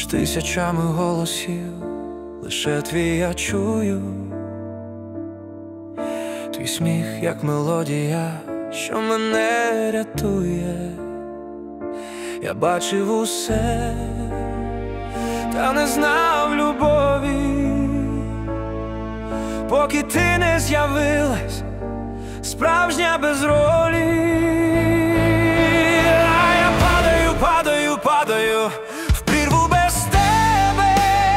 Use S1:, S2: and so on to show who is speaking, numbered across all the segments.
S1: тисячами голосів, лише твій я чую. Твій сміх, як мелодія, що мене рятує. Я бачив усе, та не знав любові, поки ти не з'явилась, справжня без ролі. А я падаю, падаю, падаю в прірву без тебе,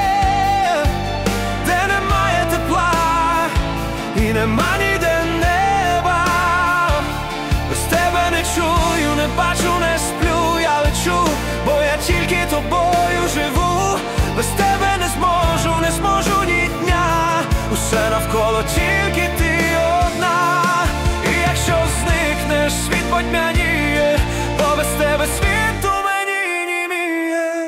S1: де немає тепла і нема ніде неба. Без тебе не чую, не бачу, не сплю, я лечу, бо я тільки тобою живу. Без тебе не зможу, не зможу ні дня, усе навколо тільки ти одна. І якщо зникнеш, світ потьмяніє, бо без тебе світ у мені німіє.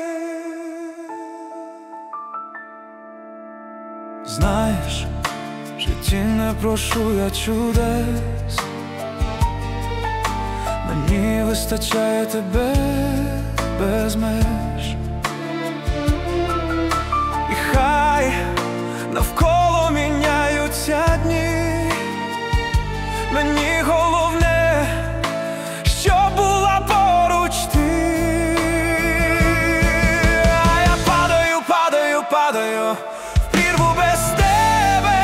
S1: Знаєш, в житті не прошу я чудес, мені вистачає тебе без меж. І хай навколо міняються дні, мені головне, щоб була поруч ти. А я падаю, падаю, падаю в прірву без тебе,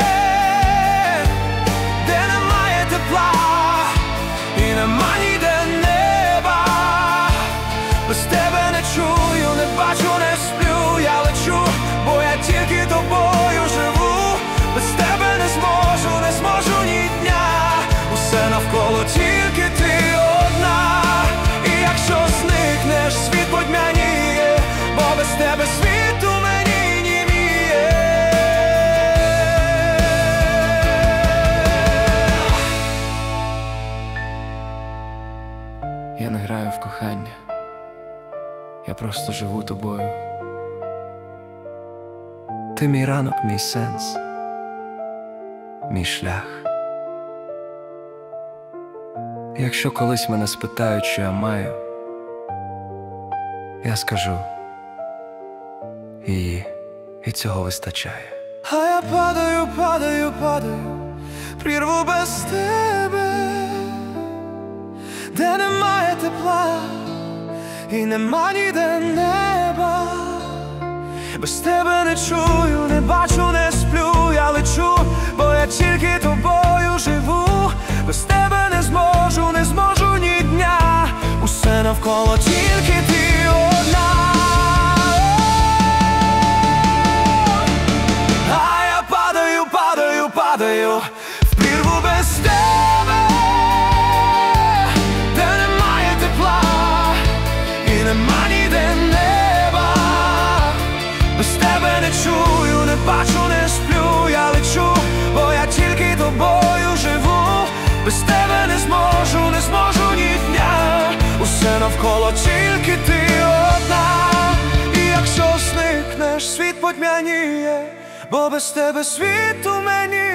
S1: де немає тепла і нема ніде неба. Без тебе не чую, не бачу, не сплю, я лечу, бо я тільки тобою живу. Без тебе не зможу, не зможу ні дня, усе навколо тільки ти одна. І якщо зникнеш, світ потьмяніє, бо без тебе світ у мені німіє. Я не граю в кохання, я просто живу тобою. Ти мій ранок, мій сенс, мій шлях. Якщо колись мене спитають, що я маю, я скажу її, і цього вистачає. А я падаю, падаю, падаю в прірву без тебе, де немає тепла і нема ніде неба. Без тебе не чую, не бачу, не сплю, я лечу, бо я тільки тобою живу. Без тебе не зможу, не зможу ні дня, усе навколо тільки ти одна. А я падаю, падаю, падаю в прірву без тебе, де немає тепла і нема ніде неба. Без тебе не чую, не бачу, не сплю, я лечу, бо я тільки тобою живу. Без тебе не зможу, не зможу ні дня, усе навколо тільки ти одна. І якщо зникнеш, світ потьмяніє, бо без тебе світ у мені